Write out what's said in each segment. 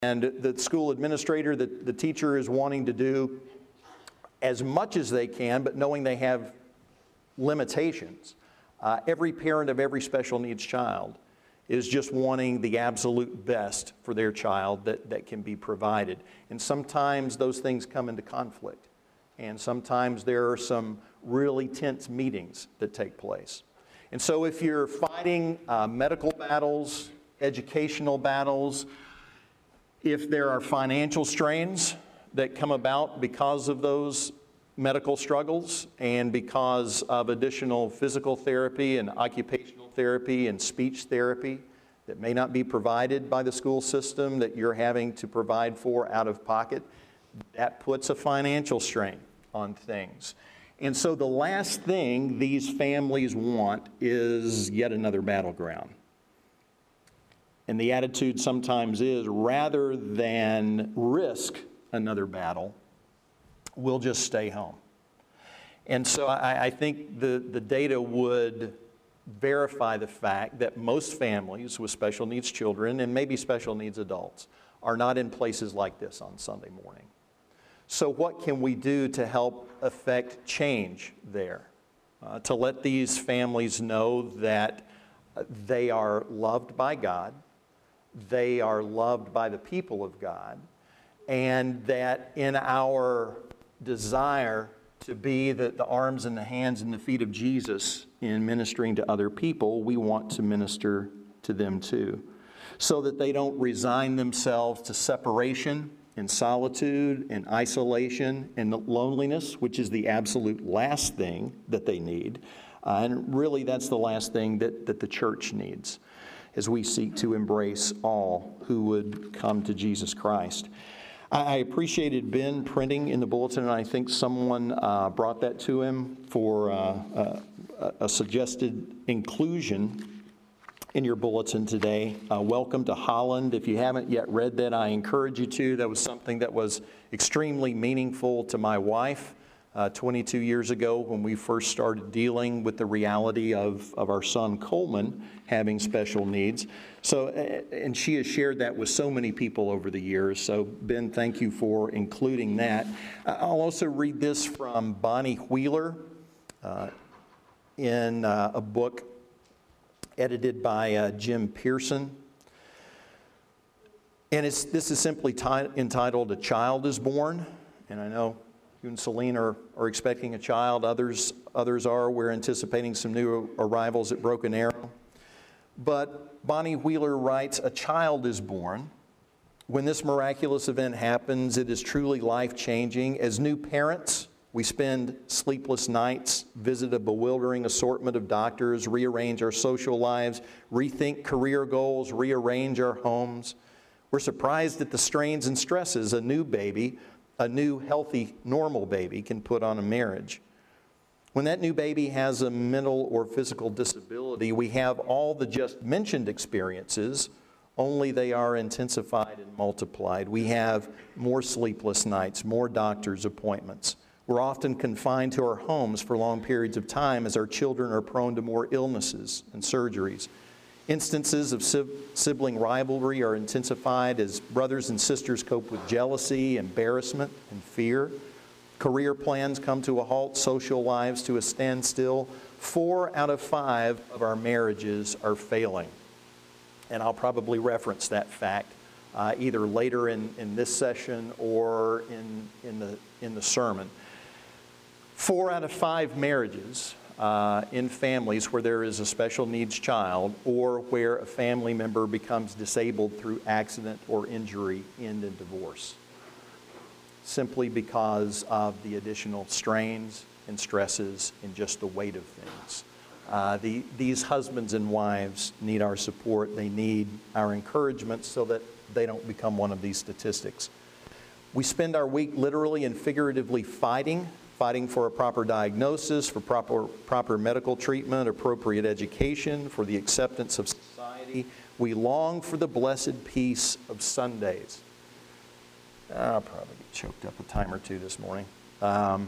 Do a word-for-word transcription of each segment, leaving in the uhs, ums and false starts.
And the school administrator, the, the teacher is wanting to do as much as they can, but knowing they have limitations. Uh, every parent of every special needs child is just wanting the absolute best for their child that, that can be provided. And sometimes those things come into conflict. And sometimes there are some really tense meetings that take place. And so if you're fighting uh, medical battles, educational battles, if there are financial strains that come about because of those medical struggles and because of additional physical therapy and occupational therapy and speech therapy that may not be provided by the school system that you're having to provide for out of pocket, that puts a financial strain on things. And so the last thing these families want is yet another battleground. And the attitude sometimes is, rather than risk another battle, we'll just stay home. And so I, I think the, the data would verify the fact that most families with special needs children, and maybe special needs adults, are not in places like this on Sunday morning. So what can we do to help affect change there? Uh, to let these families know that they are loved by God, they are loved by the people of God, and that in our desire to be the, the arms and the hands and the feet of Jesus in ministering to other people, we want to minister to them too, so that they don't resign themselves to separation and solitude and isolation and loneliness, which is the absolute last thing that they need. Uh, and really that's the last thing that, that the church needs, as we seek to embrace all who would come to Jesus Christ. I appreciated Ben printing in the bulletin, and I think someone uh, brought that to him for uh, a, a suggested inclusion in your bulletin today. Uh, welcome to Holland. If you haven't yet read that, I encourage you to. That was something that was extremely meaningful to my wife uh, twenty-two years ago when we first started dealing with the reality of, of our son Coleman having special needs. So, and she has shared that with so many people over the years. So, Ben, thank you for including that. I'll also read this from Bonnie Wheeler uh, in uh, a book edited by uh, Jim Pearson. And it's, this is simply t- entitled, "A Child is Born." And I know you and Celine are, are expecting a child. Others, others are. We're anticipating some new arrivals at Broken Arrow. But Bonnie Wheeler writes, "A child is born. When this miraculous event happens, it is truly life-changing. As new parents, we spend sleepless nights, visit a bewildering assortment of doctors, rearrange our social lives, rethink career goals, rearrange our homes. We're surprised at the strains and stresses a new baby, a new, healthy, normal baby can put on a marriage. When that new baby has a mental or physical disability, we have all the just mentioned experiences, only they are intensified and multiplied. We have more sleepless nights, more doctor's appointments. We're often confined to our homes for long periods of time as our children are prone to more illnesses and surgeries. Instances of sibling rivalry are intensified as brothers and sisters cope with jealousy, embarrassment, and fear. Career plans come to a halt, social lives to a standstill. Four out of five of our marriages are failing." And I'll probably reference that fact uh, either later in, in this session or in, in, the, in the sermon. Four out of five marriages uh, in families where there is a special needs child or where a family member becomes disabled through accident or injury end in divorce, simply because of the additional strains and stresses and just the weight of things. Uh, the, these husbands and wives need our support. They need our encouragement so that they don't become one of these statistics. We spend our week literally and figuratively fighting, fighting for a proper diagnosis, for proper, proper medical treatment, appropriate education, for the acceptance of society. We long for the blessed peace of Sundays. I'll probably get choked up a time or two this morning. Um,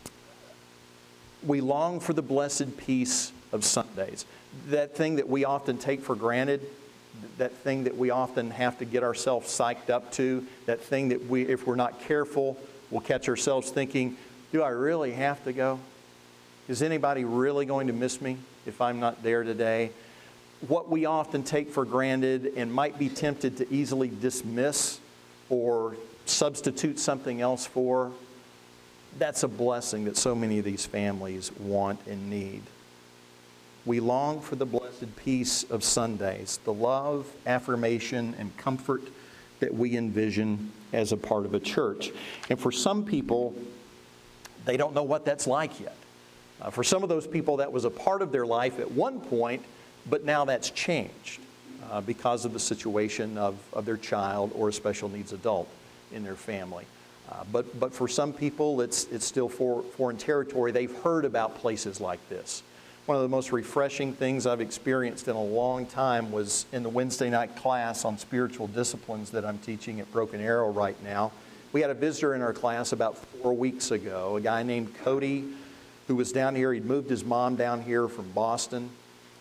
we long for the blessed peace of Sundays. That thing that we often take for granted that thing that we often have to get ourselves psyched up to, that thing that we, if we're not careful, we'll catch ourselves thinking, do I really have to go? Is anybody really going to miss me if I'm not there today? What we often take for granted and might be tempted to easily dismiss or substitute something else for, that's a blessing that so many of these families want and need. We long for the blessed peace of Sundays, the love, affirmation, and comfort that we envision as a part of a church. And for some people, they don't know what that's like yet. Uh, for some of those people, that was a part of their life at one point, but now that's changed uh, because of the situation of, of their child or a special needs adult in their family. Uh, but, but for some people, it's, it's still for, foreign territory. They've heard about places like this. One of the most refreshing things I've experienced in a long time was in the Wednesday night class on spiritual disciplines that I'm teaching at Broken Arrow right now. We had a visitor in our class about four weeks ago, a guy named Cody, who was down here. He'd moved his mom down here from Boston,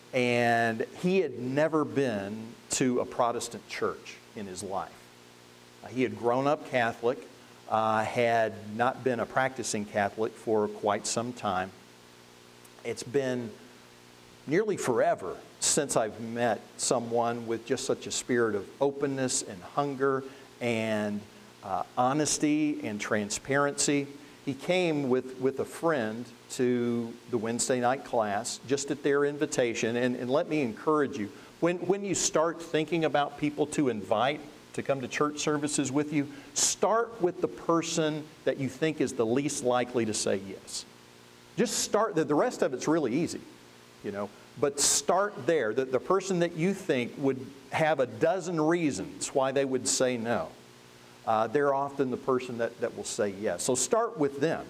and he had never been to a Protestant church in his life. Uh, he had grown up Catholic, uh, had not been a practicing Catholic for quite some time. It's been nearly forever since I've met someone with just such a spirit of openness and hunger and uh, honesty and transparency. He came with, with a friend to the Wednesday night class, just at their invitation. And, and let me encourage you, when, when you start thinking about people to invite to come to church services with you, start with the person that you think is the least likely to say yes. Just start, the rest of it's really easy, you know, but start there. The, the person that you think would have a dozen reasons why they would say no, uh, they're often the person that, that will say yes. So start with them.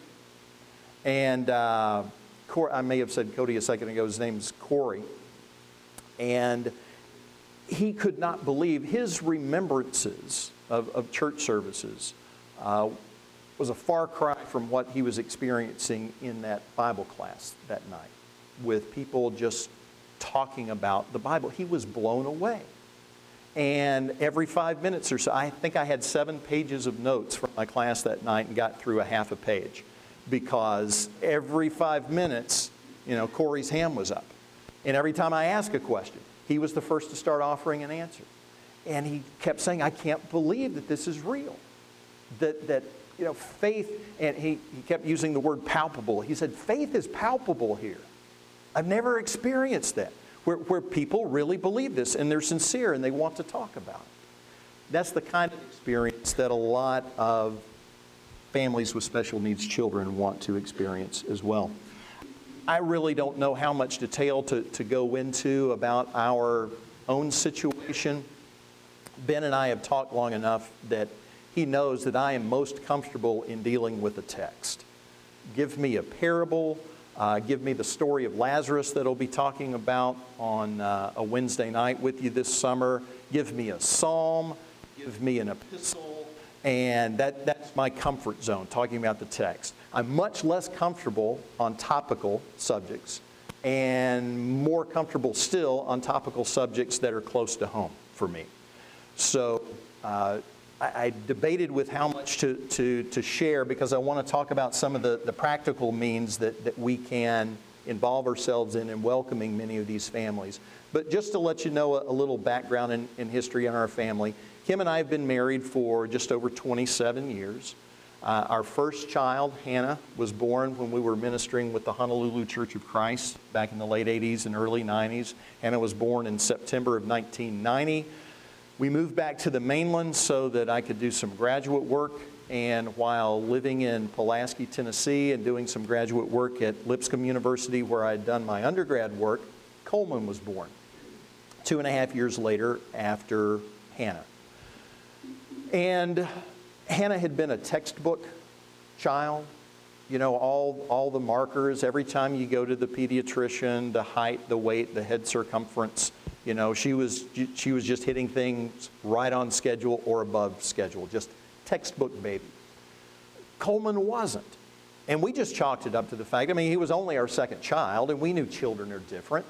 And uh, Cor- I may have said Cody a second ago, his name's Corey. And he could not believe his remembrances of, of church services uh, was a far cry from what he was experiencing in that Bible class that night, with people just talking about the Bible. He was blown away. And every five minutes or so, I think I had seven pages of notes from my class that night and got through a half a page, because every five minutes, you know, Corey's hand was up. And every time I asked a question, he was the first to start offering an answer. And he kept saying, I can't believe that this is real. That, that you know, faith, and he, he kept using the word palpable. He said, faith is palpable here. I've never experienced that, where, where people really believe this, and they're sincere, and they want to talk about it. That's the kind of experience that a lot of families with special needs children want to experience as well. I really don't know how much detail to, to go into about our own situation. Ben and I have talked long enough that he knows that I am most comfortable in dealing with a text. Give me a parable, uh, give me the story of Lazarus that I'll be talking about on uh, a Wednesday night with you this summer. Give me a psalm, give me an epistle, and that, that's my comfort zone, talking about the text. I'm much less comfortable on topical subjects and more comfortable still on topical subjects that are close to home for me. So uh, I, I debated with how much to, to, to share, because I want to talk about some of the, the practical means that, that we can involve ourselves in in welcoming many of these families. But just to let you know a, a little background in, in history in our family, Kim and I have been married for just over twenty-seven years. Uh, our first child, Hannah, was born when we were ministering with the Honolulu Church of Christ back in the late eighties and early nineties. Hannah was born in September of nineteen ninety. We moved back to the mainland so that I could do some graduate work. And while living in Pulaski, Tennessee, and doing some graduate work at Lipscomb University, where I had done my undergrad work, Coleman was born two and a half years later after Hannah. And Hannah had been a textbook child. You know, all, all the markers, every time you go to the pediatrician, the height, the weight, the head circumference, you know, she was, she was just hitting things right on schedule or above schedule, just textbook baby. Coleman wasn't. And we just chalked it up to the fact, I mean, he was only our second child, and we knew children are different.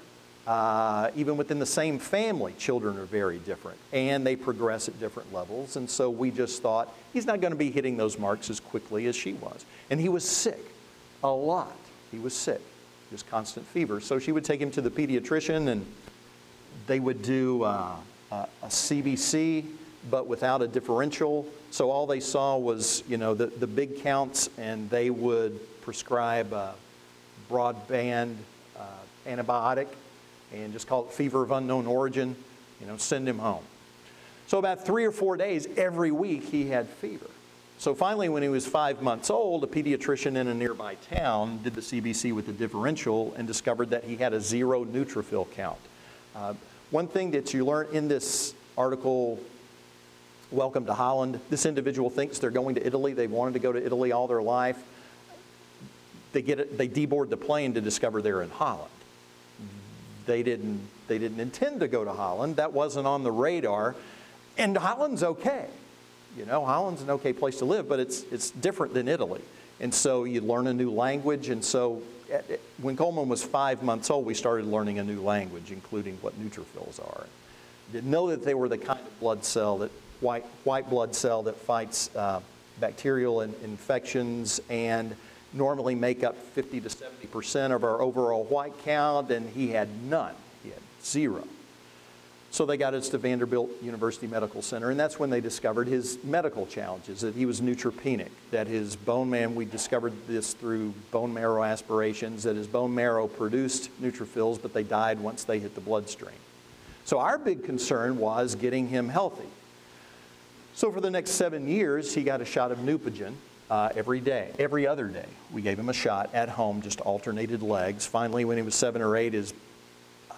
Uh, even within the same family, children are very different, and they progress at different levels. And so we just thought, he's not going to be hitting those marks as quickly as she was. And he was sick a lot. He was sick, just constant fever. So she would take him to the pediatrician, and they would do uh, a, a C B C, but without a differential. So all they saw was, you know, the, the big counts, and they would prescribe a broadband uh, antibiotic and just call it fever of unknown origin, you know, send him home. So about three or four days every week he had fever. So finally, when he was five months old, a pediatrician in a nearby town did the C B C with the differential and discovered that he had a zero neutrophil count. Uh, one thing that you learn in this article, Welcome to Holland, this individual thinks they're going to Italy. They wanted to go to Italy all their life. They get it, they deboard the plane to discover they're in Holland. They didn't, they didn't intend to go to Holland. That wasn't on the radar. And Holland's okay. You know, Holland's an okay place to live, but it's, it's different than Italy. And so you learn a new language. And so when Coleman was five months old, we started learning a new language, including what neutrophils are. Didn't know that they were the kind of blood cell, that white, white blood cell that fights uh, bacterial in, infections and normally make up fifty to seventy percent of our overall white count, and he had none. He had zero. So they got us to Vanderbilt University Medical Center, and that's when they discovered his medical challenges, that he was neutropenic, that his bone marrow, we discovered this through bone marrow aspirations, that his bone marrow produced neutrophils, but they died once they hit the bloodstream. So our big concern was getting him healthy. So for the next seven years, he got a shot of Neupogen uh, every day, every other day. We gave him a shot at home, just alternated legs. Finally, when he was seven or eight, his uh,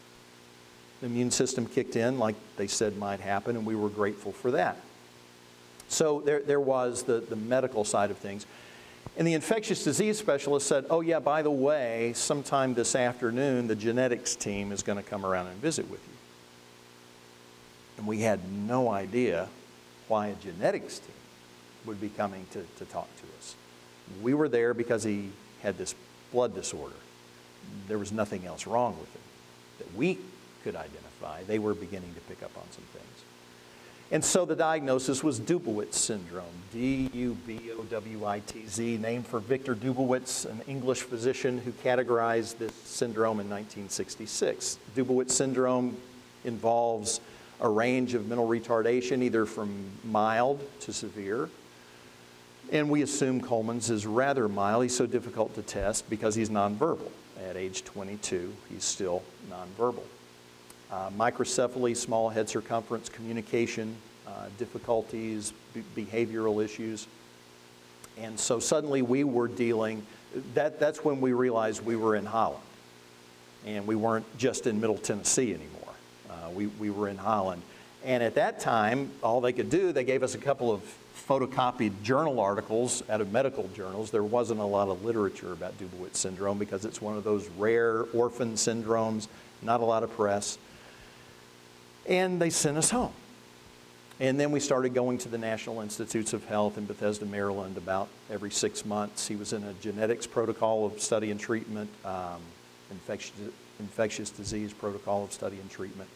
immune system kicked in like they said might happen, and we were grateful for that. So there, there was the, the medical side of things. And the infectious disease specialist said, oh yeah, by the way, sometime this afternoon, the genetics team is going to come around and visit with you. And we had no idea why a genetics team would be coming to, to talk to us. We were there because he had this blood disorder. There was nothing else wrong with him that we could identify. They were beginning to pick up on some things. And so the diagnosis was Dubowitz syndrome, D U B O W I T Z, named for Victor Dubowitz, an English physician who categorized this syndrome in nineteen sixty-six. Dubowitz syndrome involves a range of mental retardation, either from mild to severe. And we assume Coleman's is rather mild. He's so difficult to test because he's nonverbal. At age twenty-two, he's still nonverbal. Uh, microcephaly, small head circumference, communication uh, difficulties, be behavioral issues. And so suddenly we were dealing, that, that's when we realized we were in Holland. And we weren't just in Middle Tennessee anymore. Uh, we, we were in Holland. And at that time, all they could do, they gave us a couple of photocopied journal articles out of medical journals. There wasn't a lot of literature about Dubowitz syndrome because it's one of those rare orphan syndromes, not a lot of press. And they sent us home. And then we started going to the National Institutes of Health in Bethesda, Maryland about every six months. He was in a genetics protocol of study and treatment, um, infectious, infectious disease protocol of study and treatment.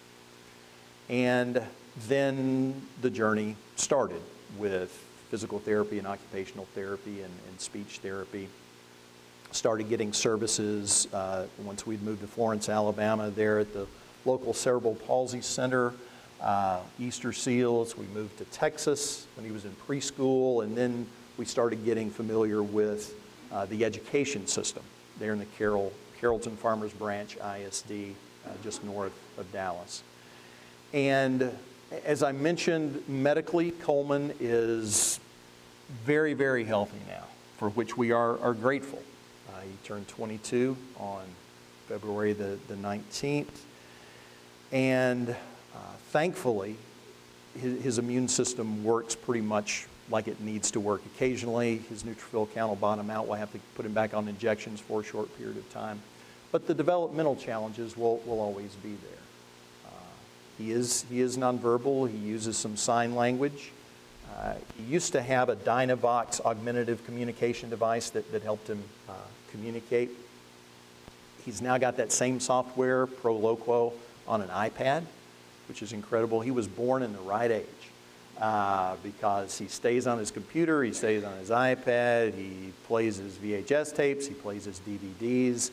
And then the journey started with physical therapy and occupational therapy and, and speech therapy. Started getting services uh, once we'd moved to Florence, Alabama, there at the local Cerebral Palsy Center, uh, Easter Seals. We moved to Texas when he was in preschool, and then we started getting familiar with uh, the education system there in the Carroll, Carrollton Farmers Branch I S D, uh, just north of Dallas. And as I mentioned, medically, Coleman is very, very healthy now, for which we are, are grateful. Uh, he turned twenty-two on February the, the nineteenth. And uh, thankfully, his, his immune system works pretty much like it needs to work. Occasionally, his neutrophil count will bottom out. We'll have to put him back on injections for a short period of time. But the developmental challenges will, will always be there. He is, he is nonverbal. He uses some sign language. Uh, he used to have a Dynavox augmentative communication device that, that helped him uh, communicate. He's now got that same software, Proloquo, on an iPad, which is incredible. He was born in the right age uh, because he stays on his computer, he stays on his iPad, he plays his V H S tapes, he plays his D V Ds,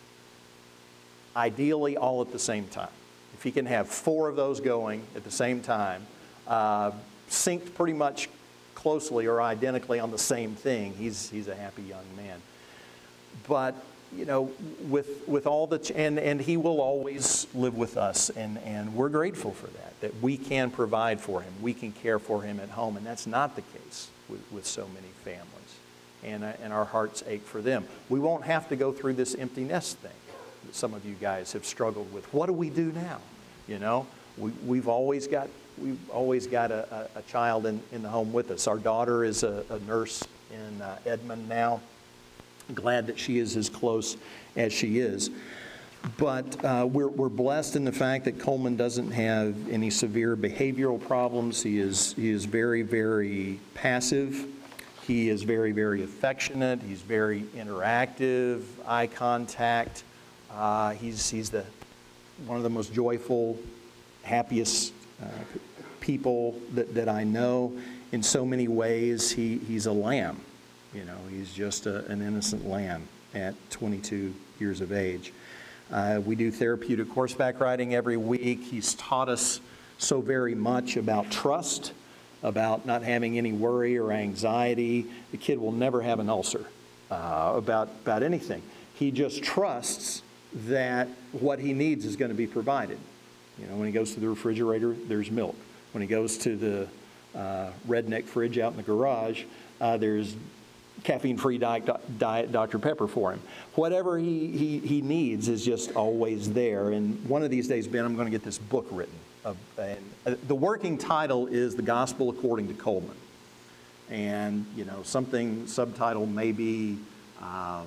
ideally all at the same time. If he can have four of those going at the same time, uh, synced pretty much closely or identically on the same thing, he's, he's a happy young man. But, you know, with, with all the, ch- and, and he will always live with us, and, and we're grateful for that, that we can provide for him, we can care for him at home, and that's not the case with, with so many families. And, uh, and our hearts ache for them. We won't have to go through this empty nest thing that some of you guys have struggled with. What do we do now? You know, we, we've always got, we've always got a, a, a child in, in the home with us. Our daughter is a, a nurse in uh, Edmond now. Glad that she is as close as she is. But uh, we're, we're blessed in the fact that Coleman doesn't have any severe behavioral problems. He is, he is very, very passive. He is very, very affectionate. He's very interactive, eye contact. Uh, he's, he's the, one of the most joyful, happiest uh, people that, that I know. In so many ways, he, he's a lamb. You know, he's just a, an innocent lamb at twenty-two years of age. Uh, we do therapeutic horseback riding every week. He's taught us so very much about trust, about not having any worry or anxiety. The kid will never have an ulcer uh, about, about anything. He just trusts that what he needs is going to be provided. You know, when he goes to the refrigerator, there's milk. When he goes to the uh, redneck fridge out in the garage, uh, there's caffeine-free diet, diet Doctor Pepper for him. Whatever he, he, he needs is just always there. And one of these days, Ben, I'm going to get this book written. Of, and uh, the working title is The Gospel According to Coleman. And, you know, something subtitled maybe, uh,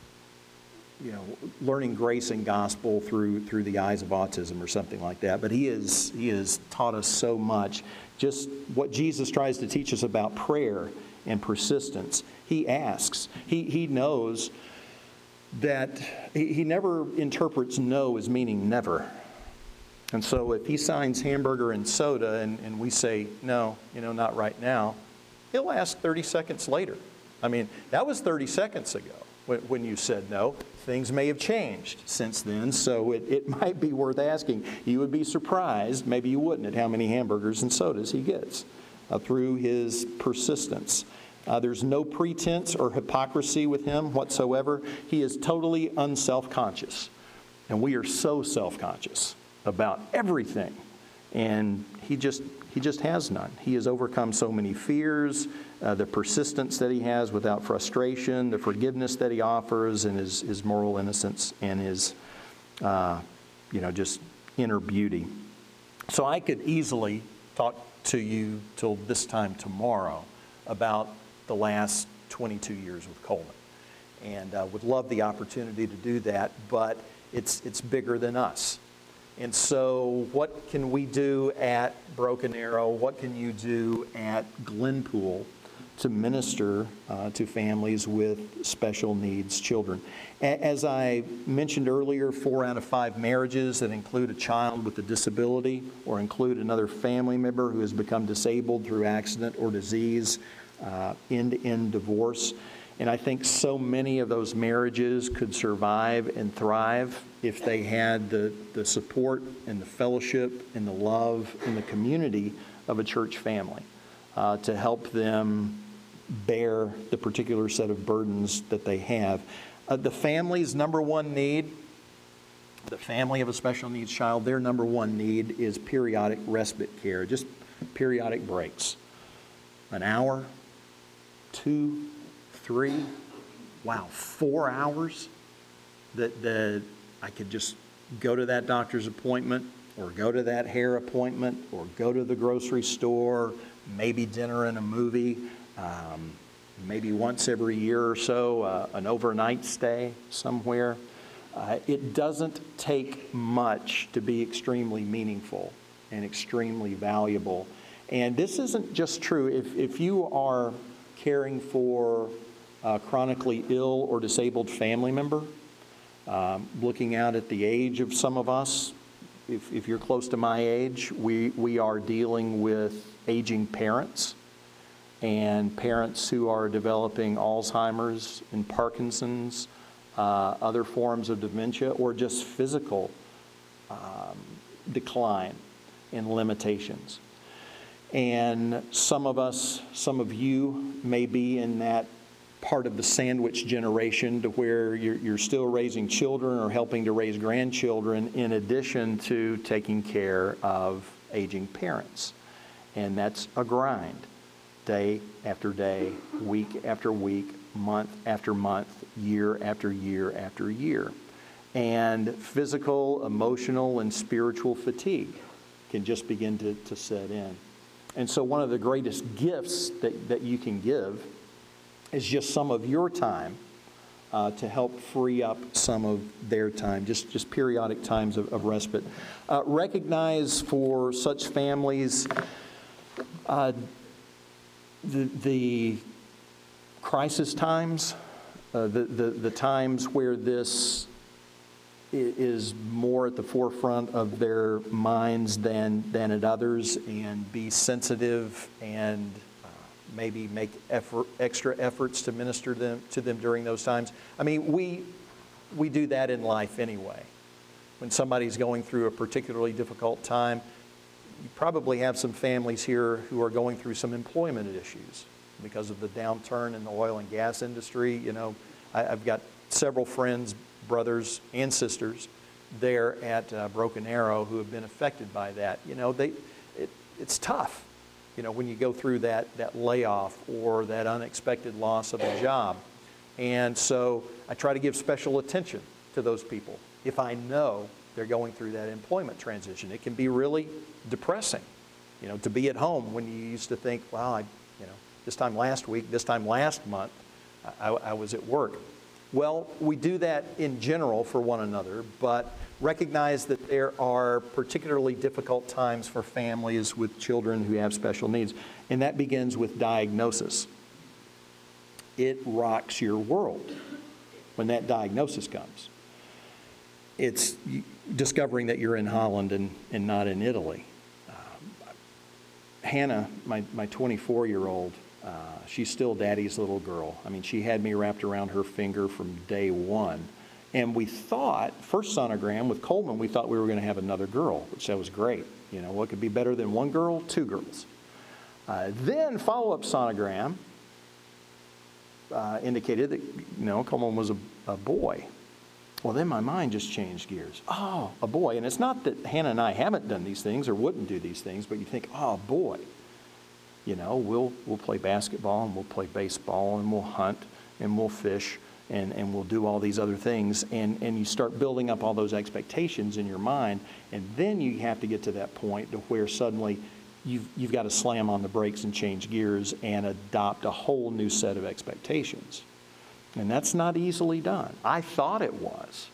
you know, learning grace and gospel through through the eyes of autism or something like that. But he is he has taught us so much. Just what Jesus tries to teach us about prayer and persistence. He asks. He he knows that he, he never interprets no as meaning never. And so if he signs hamburger and soda and, and we say, no, you know, not right now, he'll ask thirty seconds later. I mean, that was thirty seconds ago when, when you said no. Things may have changed since then, so it, it might be worth asking. You would be surprised, maybe you wouldn't, at how many hamburgers and sodas he gets uh, through his persistence. Uh, there's no pretense or hypocrisy with him whatsoever. He is totally unself-conscious, and we are so self-conscious about everything, and he just he just has none. He has overcome so many fears, uh, the persistence that he has without frustration, the forgiveness that he offers, and his, his moral innocence and his uh, you know just inner beauty. So I could easily talk to you till this time tomorrow about the last twenty-two years with Coleman, and uh, would love the opportunity to do that, but it's it's bigger than us. And so what can we do at Broken Arrow? What can you do at Glenpool to minister uh, to families with special needs children? A- as I mentioned earlier, four out of five marriages that include a child with a disability or include another family member who has become disabled through accident or disease, uh, end-to-end divorce. And I think so many of those marriages could survive and thrive if they had the, the support and the fellowship and the love and the community of a church family uh, to help them bear the particular set of burdens that they have. Uh, the family's number one need, the family of a special needs child, their number one need is periodic respite care, just periodic breaks. An hour, two, three, wow, four hours that, that I could just go to that doctor's appointment or go to that hair appointment or go to the grocery store, maybe dinner and a movie, um, maybe once every year or so, uh, an overnight stay somewhere. Uh, it doesn't take much to be extremely meaningful and extremely valuable. And this isn't just true. If, if you are caring for a chronically ill or disabled family member, Um, looking out at the age of some of us, if, if you're close to my age, we, we are dealing with aging parents and parents who are developing Alzheimer's and Parkinson's, uh, other forms of dementia, or just physical um, decline and limitations. And some of us, some of you may be in that part of the sandwich generation to where you're, you're still raising children or helping to raise grandchildren in addition to taking care of aging parents. And that's a grind, day after day, week after week, month after month, year after year after year. And physical, emotional, and spiritual fatigue can just begin to, to set in. And so one of the greatest gifts that, that you can give is just some of your time uh, to help free up some of their time, just, just periodic times of, of respite. Uh, recognize for such families uh, the, the crisis times, uh, the, the, the times where this is more at the forefront of their minds than, than at others, and be sensitive and uh, maybe make effort, extra efforts to minister them, to them during those times. I mean, we, we do that in life anyway. When somebody's going through a particularly difficult time, you probably have some families here who are going through some employment issues because of the downturn in the oil and gas industry. You know, I, I've got several friends, brothers and sisters there at uh, Broken Arrow who have been affected by that. You know, they, it, it's tough, you know, when you go through that, that layoff or that unexpected loss of a job. And so I try to give special attention to those people if I know they're going through that employment transition. It can be really depressing, you know, to be at home when you used to think, well, I, you know, this time last week, this time last month, I, I was at work. Well, we do that in general for one another, but recognize that there are particularly difficult times for families with children who have special needs, and that begins with diagnosis. It rocks your world when that diagnosis comes. It's discovering that you're in Holland and, and not in Italy. Uh, Hannah, my, my twenty-four-year-old, Uh, she's still daddy's little girl. I mean, she had me wrapped around her finger from day one. And we thought, first sonogram with Coleman, we thought we were going to have another girl, which that was great. You know, what could be better than one girl? Two girls. Uh, then follow-up sonogram uh, indicated that, you know, Coleman was a, a boy. Well, then my mind just changed gears. Oh, a boy. And it's not that Hannah and I haven't done these things or wouldn't do these things, but you think, oh, a boy. You know, we'll we'll play basketball and we'll play baseball and we'll hunt and we'll fish and, and we'll do all these other things. And, and you start building up all those expectations in your mind. And then you have to get to that point to where suddenly you've, you've got to slam on the brakes and change gears and adopt a whole new set of expectations. And that's not easily done. I thought it was.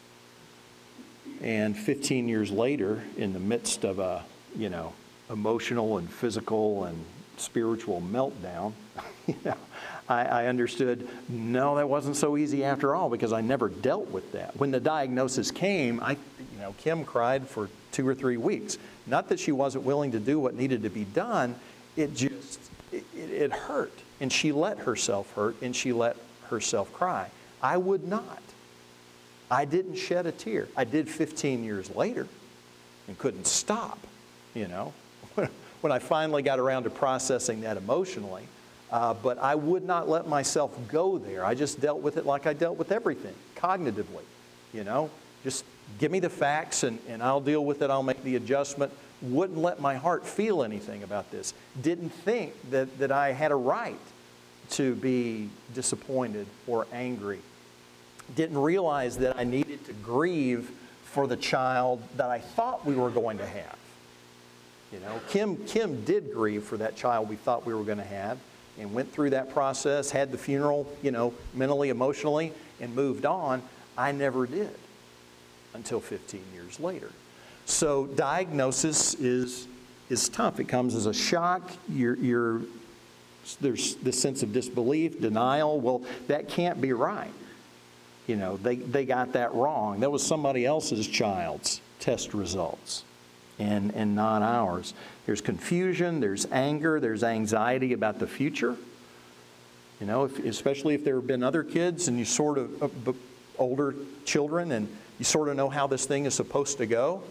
And fifteen years later, in the midst of a, you know, emotional and physical and spiritual meltdown, you know, I, I understood, no, that wasn't so easy after all, because I never dealt with that. When the diagnosis came, I, you know, Kim cried for two or three weeks. Not that she wasn't willing to do what needed to be done, it just, it, it hurt. And she let herself hurt, and she let herself cry. I would not. I didn't shed a tear. I did fifteen years later and couldn't stop, you know. When I finally got around to processing that emotionally. Uh, but I would not let myself go there. I just dealt with it like I dealt with everything, cognitively. You know, just give me the facts and, and I'll deal with it. I'll make the adjustment. Wouldn't let my heart feel anything about this. Didn't think that, that I had a right to be disappointed or angry. Didn't realize that I needed to grieve for the child that I thought we were going to have. You know, Kim, Kim did grieve for that child we thought we were going to have and went through that process, had the funeral, you know, mentally, emotionally, and moved on. I never did until fifteen years later. So diagnosis is, is tough. It comes as a shock. You're, you're, there's this sense of disbelief, denial. Well, that can't be right. you know, they, they got that wrong. That was somebody else's child's test results and, and not ours. There's confusion, there's anger, there's anxiety about the future. You know, if, especially if there have been other kids and you sort of, uh, older children, and you sort of know how this thing is supposed to go.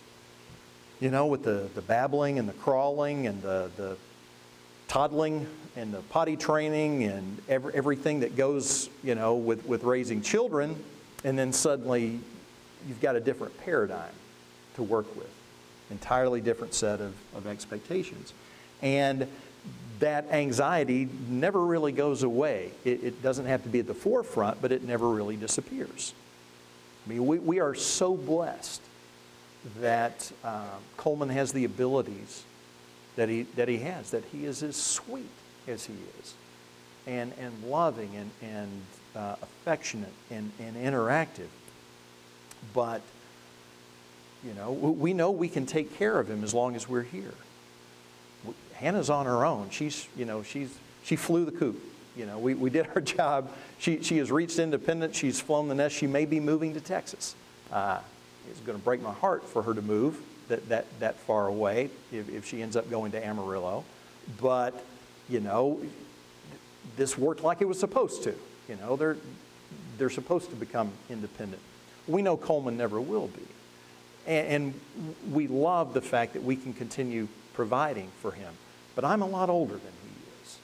You know, with the, the babbling and the crawling and the, the toddling and the potty training and every, everything that goes, you know, with, with raising children. And then suddenly you've got a different paradigm to work with. Entirely different set of, of expectations. And that anxiety never really goes away. It, it doesn't have to be at the forefront, but it never really disappears. I mean, we, we are so blessed that uh, Coleman has the abilities that he, that he has, that he is as sweet as he is, and, and loving and, and uh, affectionate and, and interactive. But you know, we know we can take care of him as long as we're here. Hannah's on her own. She's, you know, she's, she flew the coop. You know, we, we did our job. She, she has reached independence. She's flown the nest. She may be moving to Texas. Uh, it's going to break my heart for her to move that, that, that far away if, if she ends up going to Amarillo. But, you know, this worked like it was supposed to. You know, they're, they're supposed to become independent. We know Coleman never will be. And we love the fact that we can continue providing for him. But I'm a lot older than he is.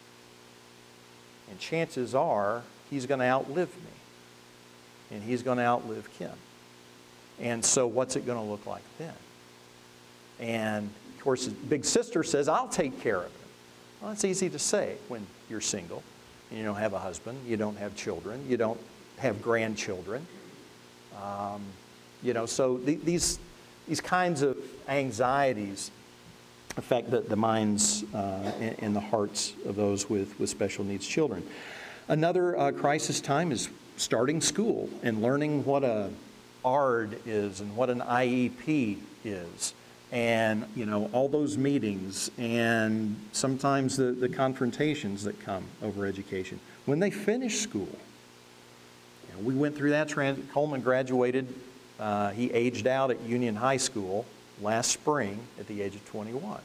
And chances are he's going to outlive me. And he's going to outlive Kim. And so what's it going to look like then? And of course, his big sister says, I'll take care of him. Well, it's easy to say when you're single. And you don't have a husband. You don't have children. You don't have grandchildren. Um, you know, so th these... These kinds of anxieties affect the, the minds uh, and, and the hearts of those with, with special needs children. Another uh, crisis time is starting school and learning what a A R D is and what an I E P is. And, you know, all those meetings and sometimes the, the confrontations that come over education. When they finish school, you know, we went through that. Trans Coleman graduated. Uh, he aged out at Union High School last spring at the age of twenty-one.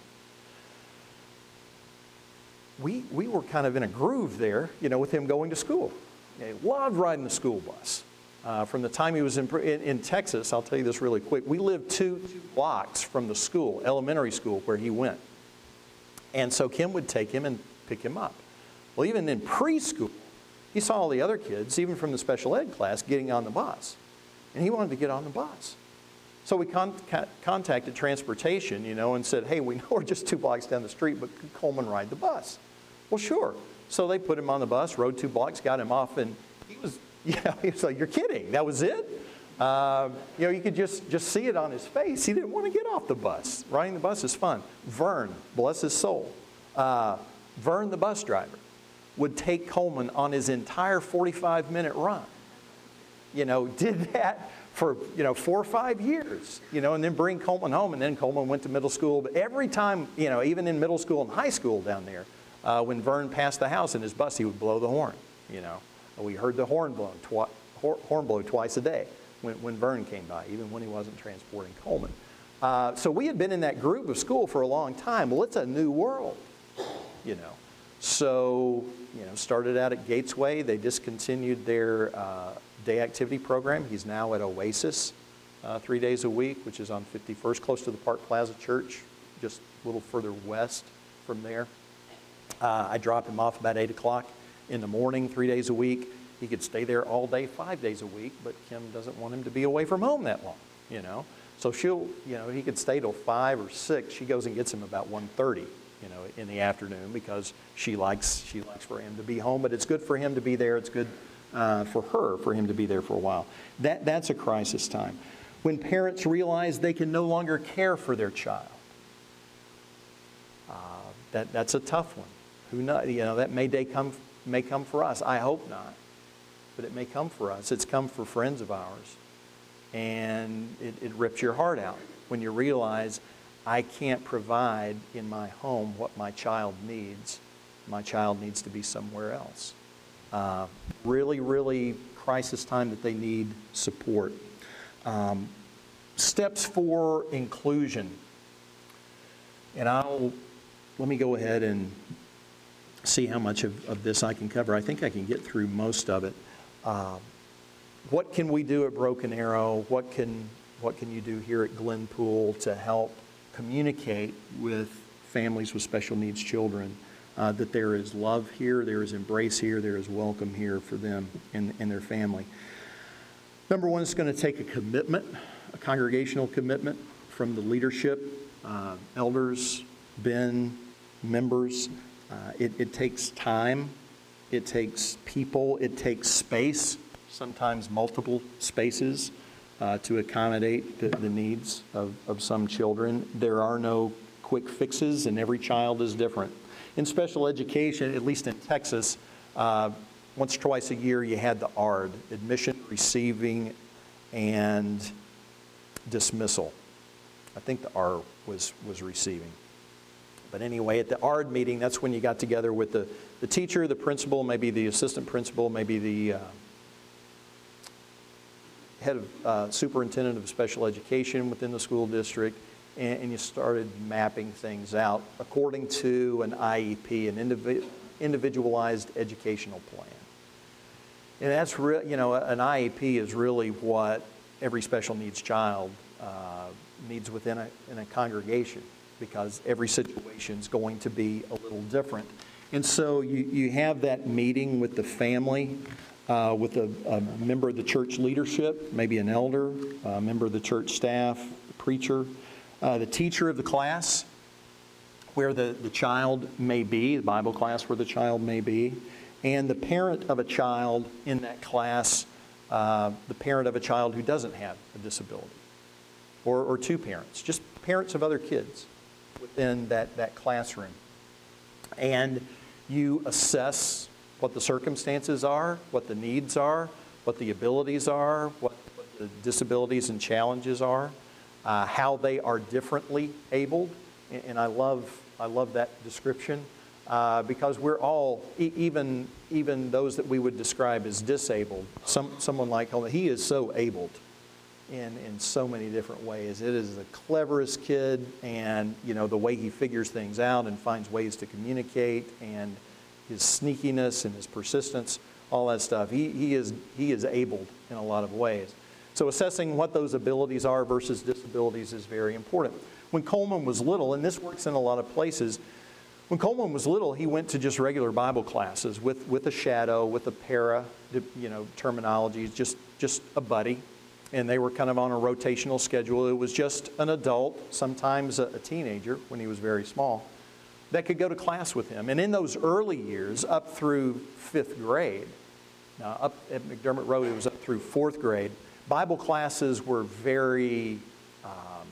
We, we were kind of in a groove there, you know, with him going to school. He loved riding the school bus. Uh, from the time he was in, in, in Texas, I'll tell you this really quick, we lived two, two blocks from the school, elementary school, where he went. And so Kim would take him and pick him up. Well, even in preschool, he saw all the other kids, even from the special ed class, getting on the bus. And he wanted to get on the bus. So we con contacted transportation, you know, and said, hey, we know we're just two blocks down the street, but could Coleman ride the bus? Well, sure. So they put him on the bus, rode two blocks, got him off, and he was, yeah, he was like, you're kidding, that was it? Uh, you know, you could just, just see it on his face. He didn't want to get off the bus. Riding the bus is fun. Vern, bless his soul, uh, Vern, the bus driver, would take Coleman on his entire forty-five minute run. You know, did that for, you know, four or five years, you know, and then bring Coleman home. And then Coleman went to middle school. But every time, you know, even in middle school and high school down there, uh, when Vern passed the house in his bus, he would blow the horn, you know. We heard the horn blown, twi horn blow twice a day when, when Vern came by, even when he wasn't transporting Coleman. Uh, so we had been in that group of school for a long time. Well, it's a new world, you know. So, you know, started out at Gatesway. They discontinued their uh, day activity program. He's now at Oasis uh, three days a week, which is on fifty-first, close to the Park Plaza Church, just a little further west from there. Uh, I drop him off about eight o'clock in the morning, three days a week. He could stay there all day, five days a week, but Kim doesn't want him to be away from home that long, you know. So she'll, you know, he could stay till five or six. She goes and gets him about one thirty. You know, in the afternoon, because she likes she likes for him to be home, but it's good for him to be there. It's good uh, for her for him to be there for a while. That that's a crisis time, when parents realize they can no longer care for their child. Uh, that that's a tough one. Who knows? You know, that may day come may come for us. I hope not, but it may come for us. It's come for friends of ours, and it, it rips your heart out when you realize, I can't provide in my home what my child needs. My child needs to be somewhere else. Uh, really, really crisis time that they need support. Um, steps for inclusion. And I'll, let me go ahead and see how much of, of this I can cover. I think I can get through most of it. Uh, what can we do at Broken Arrow? What can, what can you do here at Glenpool to help communicate with families with special needs children uh, that there is love here, there is embrace here, there is welcome here for them and, and their family? Number one, it's going to take a commitment, a congregational commitment from the leadership, uh, elders, Ben, members. Uh, it, it takes time, it takes people, it takes space, sometimes multiple spaces uh, to accommodate the, the needs of, of some children. There are no quick fixes, and every child is different. In special education, at least in Texas, uh, once or twice a year you had the A R D, admission, receiving, and dismissal. I think the R was, was receiving. But anyway, at the A R D meeting, that's when you got together with the, the teacher, the principal, maybe the assistant principal, maybe the uh, head of uh, superintendent of special education within the school district, and, and you started mapping things out according to an I E P, an indivi individualized educational plan. And that's, re you know, an I E P is really what every special needs child uh, needs within a, in a congregation, because every situation is going to be a little different. And so you, you have that meeting with the family, uh, with a, a member of the church leadership, maybe an elder, a member of the church staff, the preacher, uh, the teacher of the class where the, the child may be, the Bible class where the child may be, and the parent of a child in that class, uh, the parent of a child who doesn't have a disability, or, or two parents, just parents of other kids within that, that classroom. And you assess what the circumstances are, what the needs are, what the abilities are, what, what the disabilities and challenges are, uh, how they are differently abled. And, and I love, I love that description uh, because we're all, e even, even those that we would describe as disabled, some, someone like Coleman, he is so abled in, in so many different ways. It is the cleverest kid, and you know the way he figures things out and finds ways to communicate, and his sneakiness and his persistence, all that stuff. He, he, is, he is abled in a lot of ways. So assessing what those abilities are versus disabilities is very important. When Coleman was little, and this works in a lot of places, when Coleman was little, he went to just regular Bible classes with, with a shadow, with a para, you know, terminology, just, just a buddy. And they were kind of on a rotational schedule. It was just an adult, sometimes a, a teenager when he was very small, that could go to class with him. And in those early years, up through fifth grade, now up at McDermott Road, it was up through fourth grade, Bible classes were very um,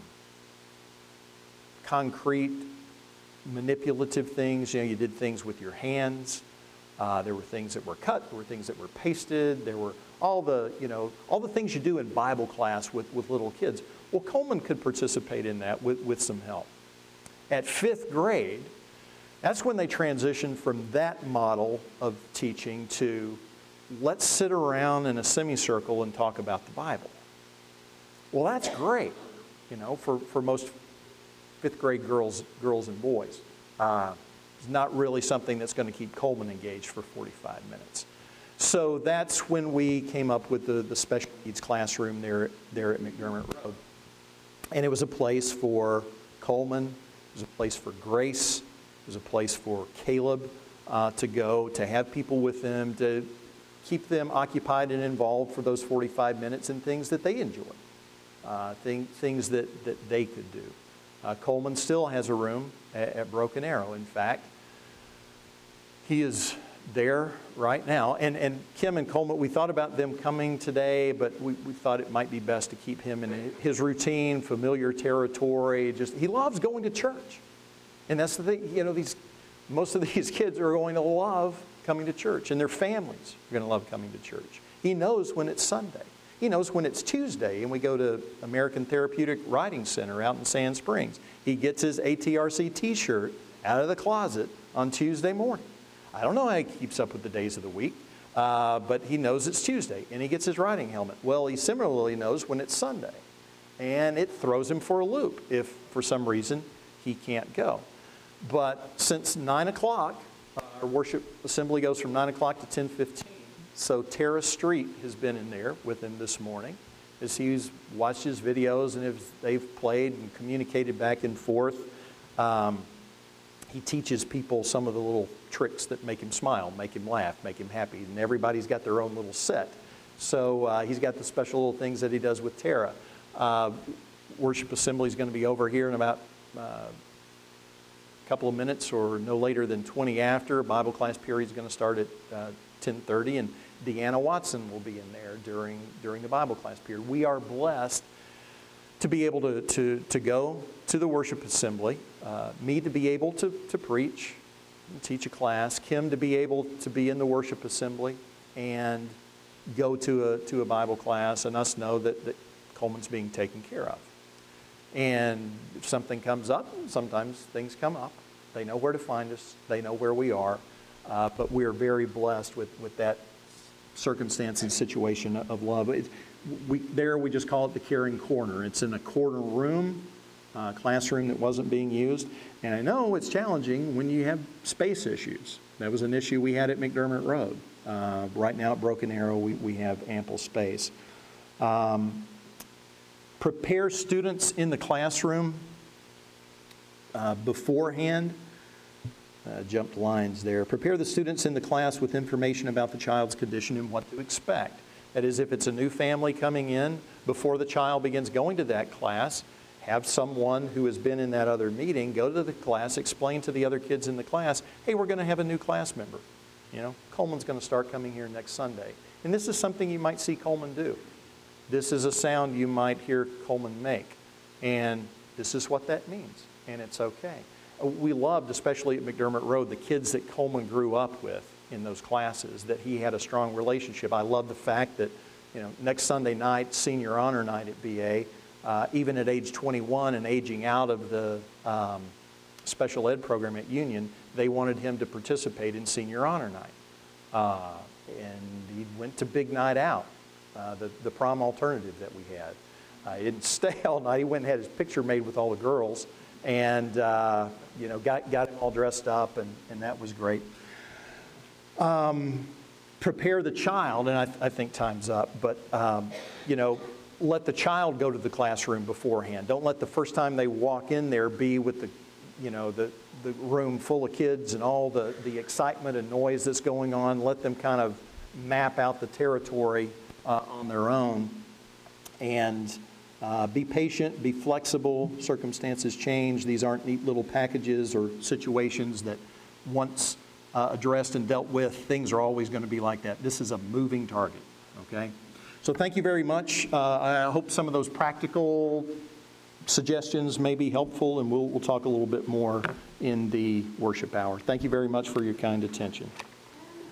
concrete, manipulative things. You know, you did things with your hands. Uh, there were things that were cut. There were things that were pasted. There were all the, you know, all the things you do in Bible class with, with little kids. Well, Coleman could participate in that with, with some help. At fifth grade, that's when they transitioned from that model of teaching to let's sit around in a semicircle and talk about the Bible. Well, that's great, you know, for, for most fifth grade girls, girls and boys. Uh, it's not really something that's going to keep Coleman engaged for forty-five minutes. So that's when we came up with the, the special needs classroom there, there at McDermott Road. And it was a place for Coleman, it was a place for Grace, it was a place for Caleb uh, to go, to have people with them, to keep them occupied and involved for those forty-five minutes in things that they enjoy, uh, thing, things that, that they could do. Uh, Coleman still has a room at, at Broken Arrow. In fact, he is there right now. And, and Kim and Coleman, we thought about them coming today, but we, we thought it might be best to keep him in his routine, familiar territory. Just, he loves going to church. And that's the thing, you know, these, most of these kids are going to love coming to church, and their families are going to love coming to church. He knows when it's Sunday. He knows when it's Tuesday, and we go to American Therapeutic Riding Center out in Sand Springs. He gets his A T R C t-shirt out of the closet on Tuesday morning. I don't know how he keeps up with the days of the week, Uh, but he knows it's Tuesday, and he gets his riding helmet. Well, he similarly knows when it's Sunday, and it throws him for a loop if, for some reason, he can't go. But since nine o'clock, uh, our worship assembly goes from nine o'clock to ten fifteen. So Tara Street has been in there with him this morning as he's watched his videos and as they've played and communicated back and forth. Um, he teaches people some of the little tricks that make him smile, make him laugh, make him happy. And everybody's got their own little set. So uh, he's got the special little things that he does with Tara. Uh, worship assembly is going to be over here in about uh, a couple of minutes or no later than twenty after. Bible class period is going to start at uh, ten thirty, and Deanna Watson will be in there during, during the Bible class period. We are blessed to be able to, to, to go to the worship assembly, uh, me to be able to, to preach, and teach a class, Kim to be able to be in the worship assembly and go to a, to a Bible class, and us know that, that Coleman's being taken care of. And if something comes up, sometimes things come up. They know where to find us. They know where we are. Uh, but we're very blessed with, with that circumstance and situation of love. It, we, there we just call it the caring corner. It's in a corner room, uh, classroom that wasn't being used. And I know it's challenging when you have space issues. That was an issue we had at McDermott Road. Uh, right now at Broken Arrow, we, we have ample space. Um, prepare students in the classroom uh, beforehand. Uh, jumped lines there. Prepare the students in the class with information about the child's condition and what to expect. That is, if it's a new family coming in, before the child begins going to that class, have someone who has been in that other meeting go to the class, explain to the other kids in the class, hey, we're going to have a new class member. You know, Coleman's going to start coming here next Sunday. And this is something you might see Coleman do. This is a sound you might hear Coleman make. And this is what that means. And it's okay. We loved, especially at McDermott Road, the kids that Coleman grew up with in those classes, that he had a strong relationship. I love the fact that, you know, next Sunday night, senior honor night at B A, uh, even at age twenty-one and aging out of the um, special ed program at Union, they wanted him to participate in senior honor night. Uh, and he went to big night out, uh, the, the prom alternative that we had. Uh, he didn't stay all night. He went and had his picture made with all the girls. And, uh, you know, got, got him all dressed up, and, and that was great. Um, prepare the child, and I, I think time's up, but, um, you know, let the child go to the classroom beforehand. Don't let the first time they walk in there be with the, you know, the, the room full of kids and all the, the excitement and noise that's going on. Let them kind of map out the territory uh, on their own. And Uh, be patient, be flexible. Circumstances change. These aren't neat little packages or situations that once uh, addressed and dealt with, things are always going to be like that. This is a moving target, okay? So thank you very much. Uh, I hope some of those practical suggestions may be helpful, and we'll, we'll talk a little bit more in the worship hour. Thank you very much for your kind attention.